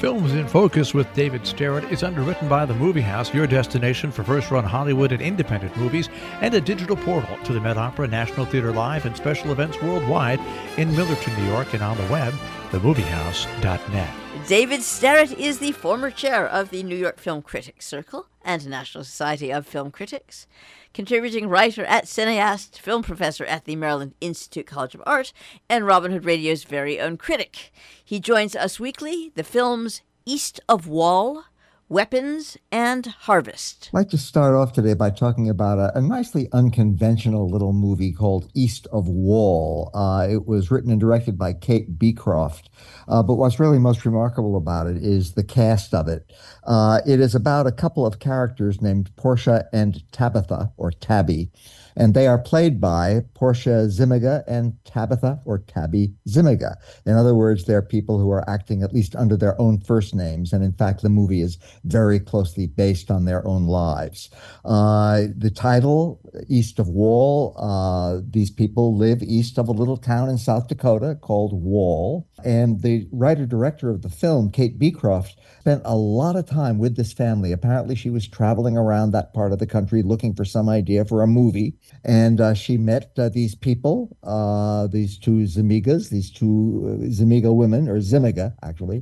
Films in Focus with David Starrett is underwritten by The Movie House, your destination for first-run Hollywood and independent movies, and a digital portal to the Met Opera, National Theater Live, and special events worldwide in Millerton, New York, and on the web, themoviehouse.net. David Starrett is the former chair of the New York Film Critics Circle and National Society of Film Critics, contributing writer at Cineast, film professor at the Maryland Institute College of Art, and Robin Hood Radio's very own critic. He joins us weekly, the films East of Wall, Weapons, and Harvest. I'd like to start off today by talking about a nicely unconventional little movie called East of Wall. It was written and directed by Kate Beecroft. But what's really most remarkable about it is the cast of it. It is about a couple of characters named Portia and Tabitha, or Tabby, and they are played by Portia Zimiga and Tabitha, or Tabby Zimiga. In other words, they're people who are acting at least under their own first names, and in fact, the movie is very closely based on their own lives. The title, East of Wall, these people live east of a little town in South Dakota called Wall, and the writer-director of the film, Kate Beecroft, spent a lot of time with this family. Apparently, she was traveling around that part of the country looking for some idea for a movie, and she met these people, these two Zimigas, these two Zimiga women, or Zimiga, actually,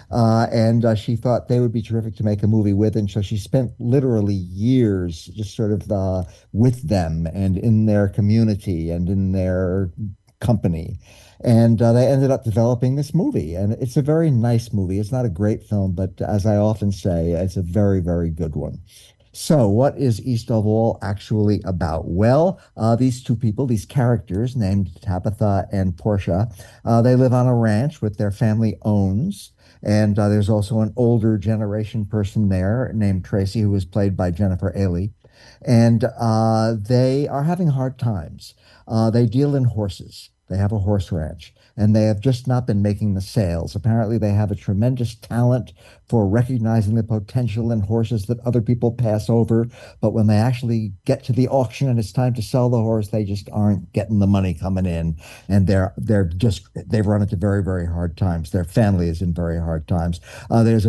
and she thought they would be terrific to make a movie with, and so she spent literally years just sort of with them and in their community and in their company. And they ended up developing this movie. And it's a very nice movie. It's not a great film, but as I often say, it's a very, very good one. So what is East of Wall actually about? Well, these two people, these characters named Tabitha and Portia, they live on a ranch which their family owns. And there's also an older generation person there named Tracy, who was played by Jennifer Ailey. And they are having hard times. They deal in horses. They have a horse ranch, and they have just not been making the sales. Apparently, they have a tremendous talent for recognizing the potential in horses that other people pass over. But when they actually get to the auction and it's time to sell the horse, they just aren't getting the money coming in. And they've run into very, very hard times. Their family is in very hard times. There's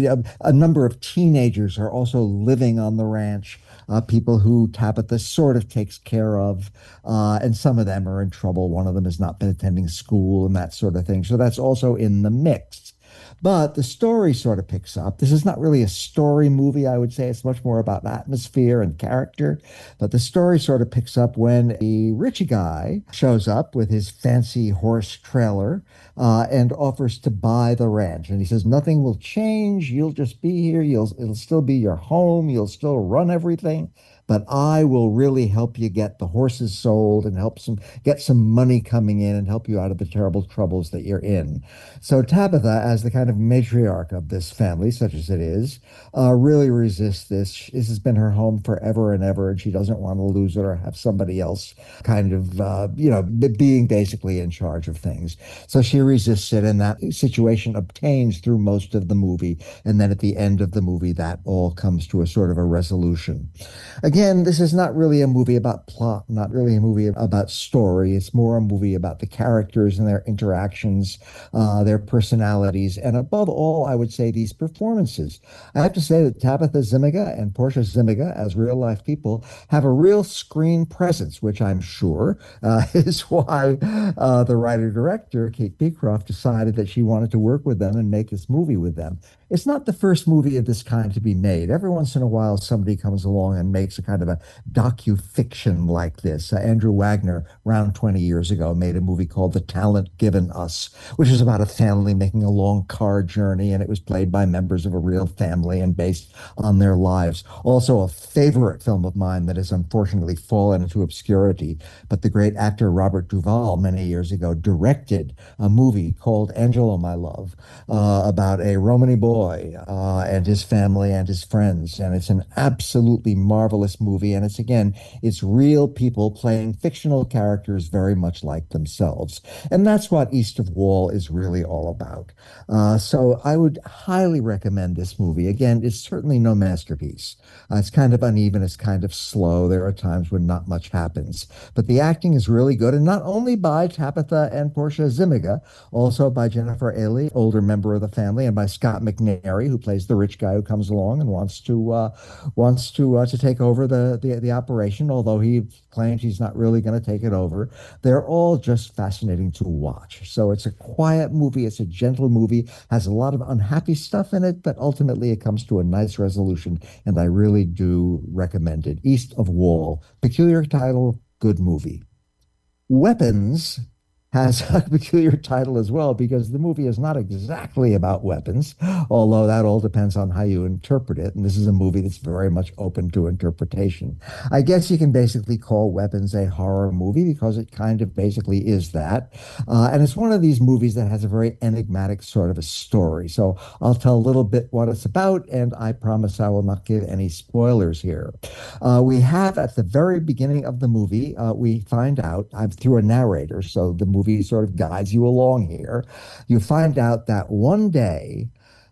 a number of teenagers are also living on the ranch. People who Tabitha sort of takes care of, and some of them are in trouble. One of them has not been attending school and that sort of thing. So that's also in the mix. But the story sort of picks up. This is not really a story movie, I would say. It's much more about atmosphere and character. But the story sort of picks up when a rich guy shows up with his fancy horse trailer and offers to buy the ranch. And he says, nothing will change. You'll just be here. It'll still be your home. You'll still run everything. But I will really help you get the horses sold and get some money coming in and help you out of the terrible troubles that you're in. So Tabitha, as the kind of matriarch of this family, such as it is, really resists this. This has been her home forever and ever, and she doesn't want to lose it or have somebody else kind of, being basically in charge of things. So she resists it, and that situation obtains through most of the movie. And then at the end of the movie, that all comes to a sort of a resolution. Again, this is not really a movie about plot, not really a movie about story. It's more a movie about the characters and their interactions, their personalities, and above all, I would say these performances. I have to say that Tabitha Zimiga and Portia Zimiga, as real-life people, have a real screen presence, which I'm sure is why the writer-director, Kate Beecroft, decided that she wanted to work with them and make this movie with them. It's not the first movie of this kind to be made. Every once in a while, somebody comes along and makes a kind of a docu-fiction like this. Andrew Wagner, around 20 years ago, made a movie called The Talent Given Us, which is about a family making a long car journey, and it was played by members of a real family and based on their lives. Also, a favorite film of mine that has unfortunately fallen into obscurity, but the great actor Robert Duvall, many years ago, directed a movie called Angelo, My Love, about a Romany boy and his family and his friends, and it's an absolutely marvelous this movie. And it's real people playing fictional characters very much like themselves. And that's what East of Wall is really all about. So I would highly recommend this movie. Again, it's certainly no masterpiece. It's kind of uneven, it's kind of slow. There are times when not much happens. But the acting is really good, and not only by Tabitha and Portia Zimiga, also by Jennifer Ailey, older member of the family, and by Scott McNairy, who plays the rich guy who comes along and wants to take over the operation, although he claims he's not really going to take it over. They're all just fascinating to watch. So it's a quiet movie, it's a gentle movie, has a lot of unhappy stuff in it, but ultimately it comes to a nice resolution, and I really do recommend it. East of Wall, peculiar title, good movie. Weapons has a peculiar title as well because the movie is not exactly about weapons, although that all depends on how you interpret it. And this is a movie that's very much open to interpretation. I guess you can basically call Weapons a horror movie because it kind of basically is that. And it's one of these movies that has a very enigmatic sort of a story. So I'll tell a little bit what it's about, and I promise I will not give any spoilers here. We have at the very beginning of the movie, we find out, I'm through a narrator, so the movie sort of guides you along here. You find out that one day,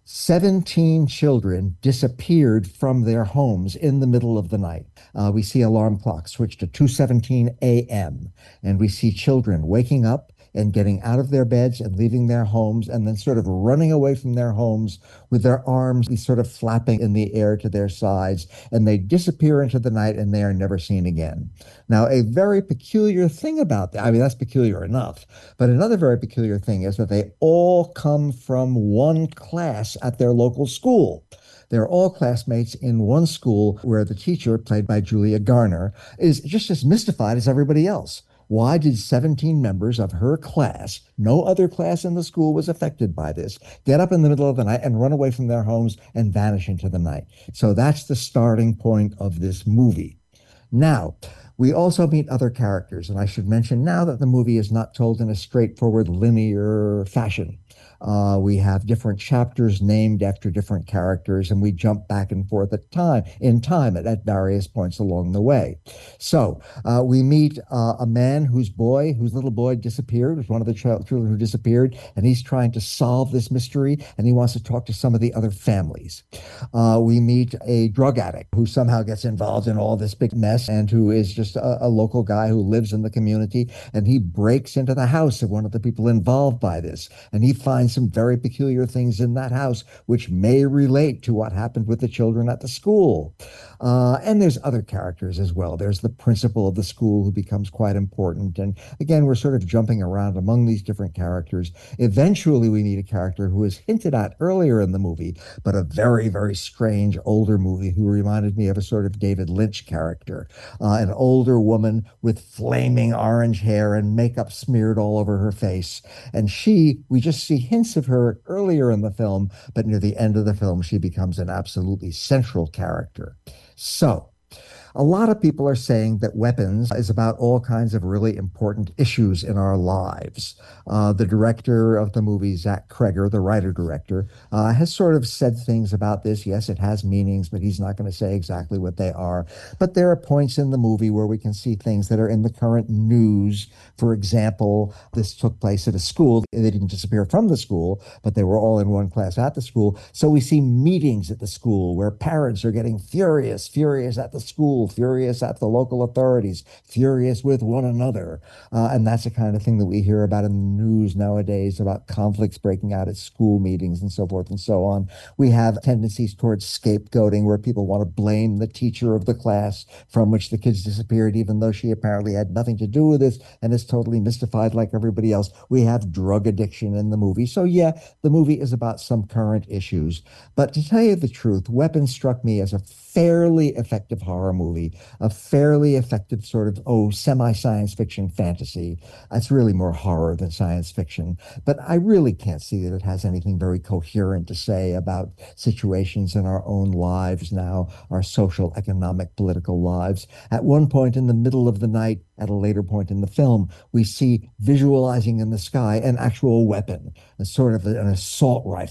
17 children disappeared from their homes in the middle of the night. We see alarm clocks switch to 2:17 a.m., and we see children waking up and getting out of their beds and leaving their homes and then sort of running away from their homes with their arms sort of flapping in the air to their sides, and they disappear into the night and they are never seen again. Now, a very peculiar thing about that, I mean, that's peculiar enough, but another very peculiar thing is that they all come from one class at their local school. They're all classmates in one school where the teacher, played by Julia Garner, is just as mystified as everybody else. Why did 17 members of her class, no other class in the school was affected by this, get up in the middle of the night and run away from their homes and vanish into the night? So that's the starting point of this movie. Now, we also meet other characters, and I should mention now that the movie is not told in a straightforward linear fashion. We have different chapters named after different characters, and we jump back and forth in time at various points along the way. So we meet a man whose little boy disappeared, was one of the children who disappeared, and he's trying to solve this mystery, and he wants to talk to some of the other families. We meet a drug addict who somehow gets involved in all this big mess and who is just a local guy who lives in the community, and he breaks into the house of one of the people involved by this, and he finds some very peculiar things in that house which may relate to what happened with the children at the school. And there's other characters as well. There's the principal of the school who becomes quite important. And again, we're sort of jumping around among these different characters. Eventually, we meet a character who is hinted at earlier in the movie, but a very, very strange older movie who reminded me of a sort of David Lynch character, an older woman with flaming orange hair and makeup smeared all over her face. And we just see hints of her earlier in the film, but near the end of the film, she becomes an absolutely central character. So, a lot of people are saying that Weapons is about all kinds of really important issues in our lives. The director of the movie, Zach Kreger, the writer-director, has sort of said things about this. Yes, it has meanings, but he's not going to say exactly what they are. But there are points in the movie where we can see things that are in the current news. For example, this took place at a school. They didn't disappear from the school, but they were all in one class at the school. So we see meetings at the school where parents are getting furious at the school, furious at the local authorities, furious with one another. And that's the kind of thing that we hear about in the news nowadays, about conflicts breaking out at school meetings and so forth and so on. We have tendencies towards scapegoating where people want to blame the teacher of the class from which the kids disappeared, even though she apparently had nothing to do with this and is totally mystified like everybody else. We have drug addiction in the movie. So yeah, the movie is about some current issues. But to tell you the truth, Weapons struck me as a fairly effective horror movie, a fairly effective sort of, semi-science fiction fantasy. It's really more horror than science fiction, but I really can't see that it has anything very coherent to say about situations in our own lives now, our social, economic, political lives. At one point in the middle of the night, at a later point in the film, we see visualizing in the sky an actual weapon, a sort of an assault rifle.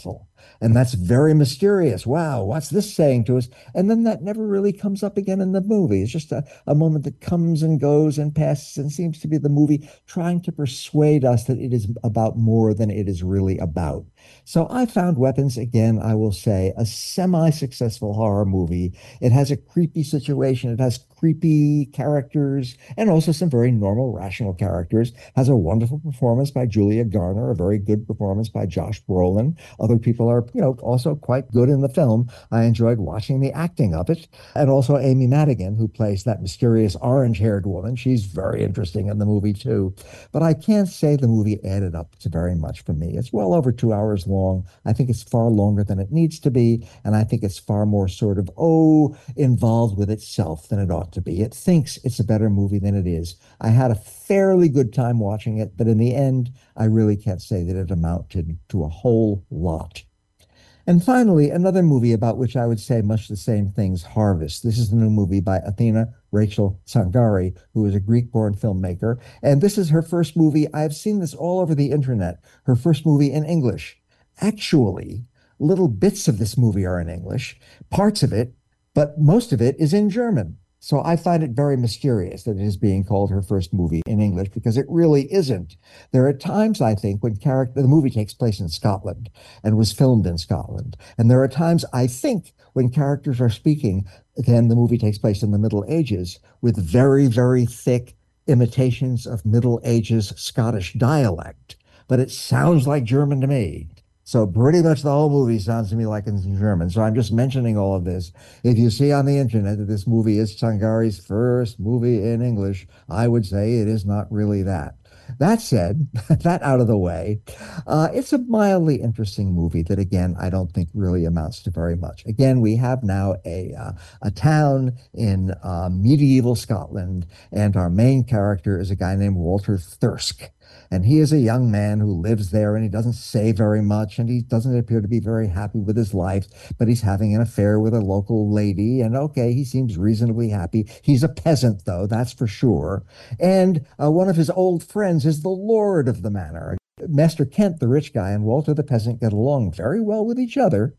And that's very mysterious. Wow, what's this saying to us? And then that never really comes up again in the movie. It's just a moment that comes and goes and passes and seems to be the movie trying to persuade us that it is about more than it is really about. So I found Weapons, again, I will say, a semi-successful horror movie. It has a creepy situation. It has creepy characters and also some very normal, rational characters. Has a wonderful performance by Julia Garner, a very good performance by Josh Brolin. Other people are, also quite good in the film. I enjoyed watching the acting of it. And also Amy Madigan, who plays that mysterious orange-haired woman. She's very interesting in the movie, too. But I can't say the movie added up to very much for me. It's well over 2 hours long. I think it's far longer than it needs to be. And I think it's far more sort of, involved with itself than it ought to be. It thinks it's a better movie than it is. I had a fairly good time watching it, but in the end, I really can't say that it amounted to a whole lot. And finally, another movie about which I would say much the same things, Harvest. This is the new movie by Athena Rachel Tsangari, who is a Greek-born filmmaker. And this is her first movie. I've seen this all over the internet, her first movie in English. Actually, little bits of this movie are in English, parts of it, but most of it is in German. So I find it very mysterious that it is being called her first movie in English because it really isn't. There are times, I think, when the movie takes place in Scotland and was filmed in Scotland. And there are times, I think, when characters are speaking, again, the movie takes place in the Middle Ages with very, very thick imitations of Middle Ages Scottish dialect. But it sounds like German to me. So pretty much the whole movie sounds to me like it's in German. So I'm just mentioning all of this. If you see on the internet that this movie is Tsangari's first movie in English, I would say it is not really that. That said, that out of the way, it's a mildly interesting movie that, again, I don't think really amounts to very much. Again, we have now a town in medieval Scotland, and our main character is a guy named Walter Thirsk. And he is a young man who lives there, and he doesn't say very much, and he doesn't appear to be very happy with his life, but he's having an affair with a local lady, and okay, he seems reasonably happy. He's a peasant, though, that's for sure. And one of his old friends is the lord of the manor. Master Kent, the rich guy, and Walter the peasant get along very well with each other.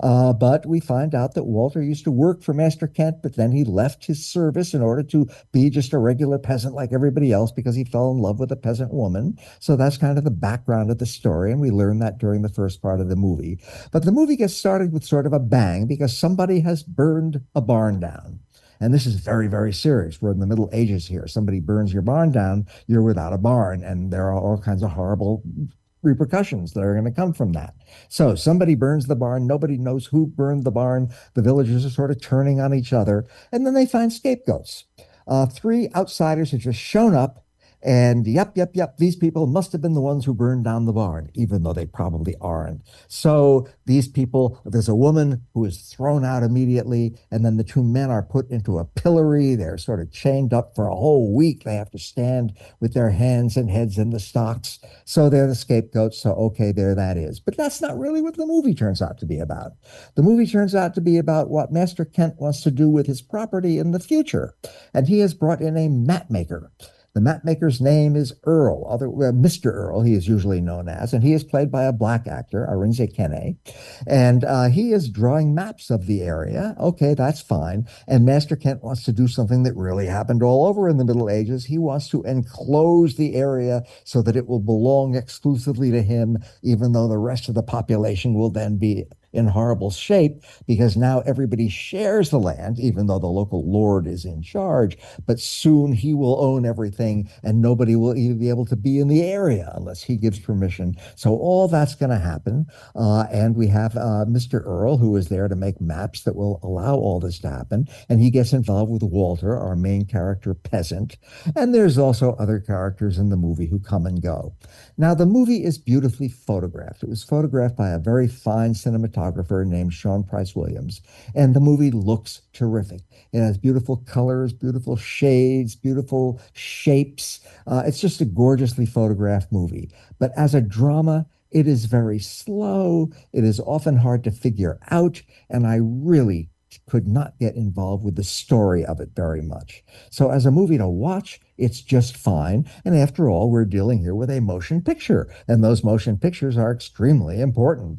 But we find out that Walter used to work for Master Kent, but then he left his service in order to be just a regular peasant like everybody else because he fell in love with a peasant woman. So that's kind of the background of the story, and we learn that during the first part of the movie. But the movie gets started with sort of a bang because somebody has burned a barn down. And this is very, very serious. We're in the Middle Ages here. Somebody burns your barn down, you're without a barn. And there are all kinds of horrible repercussions that are going to come from that. So somebody burns the barn. Nobody knows who burned the barn. The villagers are sort of turning on each other. And then they find scapegoats. Three outsiders have just shown up. And yep, these people must have been the ones who burned down the barn, even though they probably aren't. So these people, there's a woman who is thrown out immediately, and then the two men are put into a pillory. They're sort of chained up for a whole week. They have to stand with their hands and heads in the stocks. So they're the scapegoats. So, okay, there that is. But that's not really what the movie turns out to be about. The movie turns out to be about what Master Kent wants to do with his property in the future. And he has brought in a map maker. The mapmaker's name is Earl, Mr. Earl, he is usually known as, and he is played by a black actor, Arinze Kene, and he is drawing maps of the area. Okay, that's fine. And Master Kent wants to do something that really happened all over in the Middle Ages. He wants to enclose the area so that it will belong exclusively to him, even though the rest of the population will then be in horrible shape because now everybody shares the land, even though the local lord is in charge. But soon he will own everything and nobody will even be able to be in the area unless he gives permission. So all that's going to happen. And we have Mr. Earl, who is there to make maps that will allow all this to happen. And he gets involved with Walter, our main character, peasant. And there's also other characters in the movie who come and go. Now, the movie is beautifully photographed. It was photographed by a very fine cinematographer named Sean Price Williams, and the movie looks terrific. It has beautiful colors, beautiful shades, beautiful shapes. It's just a gorgeously photographed movie. But as a drama, it is very slow. It is often hard to figure out, and I really could not get involved with the story of it very much. So as a movie to watch, it's just fine. And after all, we're dealing here with a motion picture, and those motion pictures are extremely important.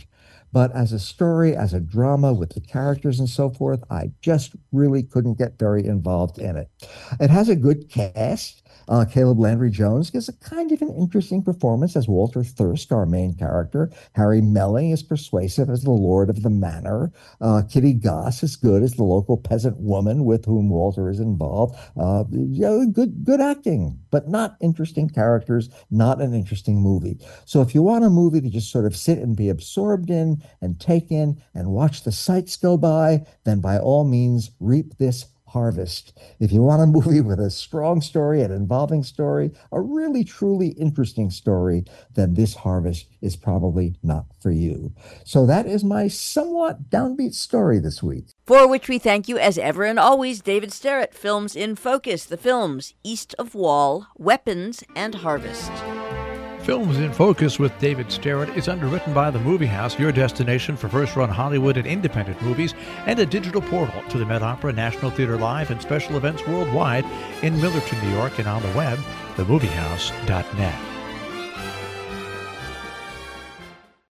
But as a story, as a drama with the characters and so forth, I just really couldn't get very involved in it. It has a good cast. Caleb Landry Jones gives a kind of an interesting performance as Walter Thirsk, our main character. Harry Melling is persuasive as the Lord of the Manor. Kitty Goss is good as the local peasant woman with whom Walter is involved. Good acting, but not interesting characters, not an interesting movie. So if you want a movie to just sort of sit and be absorbed in and take in and watch the sights go by, then by all means reap this harvest. If you want a movie with a strong story, an involving story, a really truly interesting story, then this harvest is probably not for you. So that is my somewhat downbeat story this week. For which we thank you as ever and always, David Sterrett. Films in Focus, the films East of Wall, Weapons, and Harvest. Films in Focus with David Sterrett is underwritten by The Movie House, your destination for first-run Hollywood and independent movies, and a digital portal to the Met Opera, National Theater Live, and special events worldwide in Millerton, New York, and on the web, themoviehouse.net.